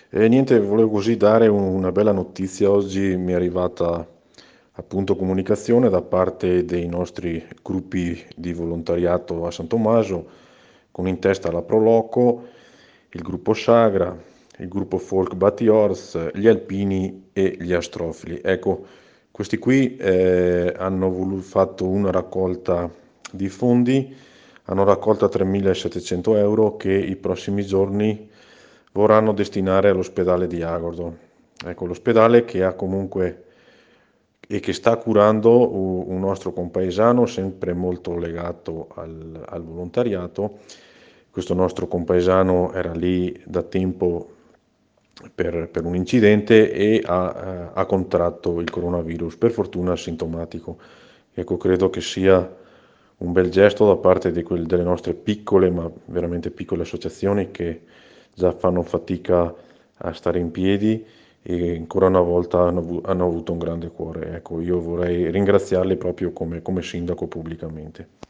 E niente, volevo così dare una bella notizia. Oggi mi è arrivata appunto comunicazione da parte dei nostri gruppi di volontariato a San Tommaso, con in testa la Proloco, il gruppo Sagra, il gruppo Folk Batty Horse, gli Alpini e gli Astrofili. Ecco, questi qui hanno fatto una raccolta di fondi, hanno raccolto 3.700 euro che i prossimi giorni vorranno destinare all'ospedale di Agordo. Ecco, l'ospedale che ha comunque e che sta curando un nostro compaesano sempre molto legato al volontariato. Questo nostro compaesano era lì da tempo per un incidente e ha contratto il coronavirus, per fortuna asintomatico. Ecco, credo che sia un bel gesto da parte delle nostre piccole, ma veramente piccole associazioni che già fanno fatica a stare in piedi e ancora una volta hanno avuto un grande cuore. Ecco, io vorrei ringraziarli proprio come sindaco pubblicamente.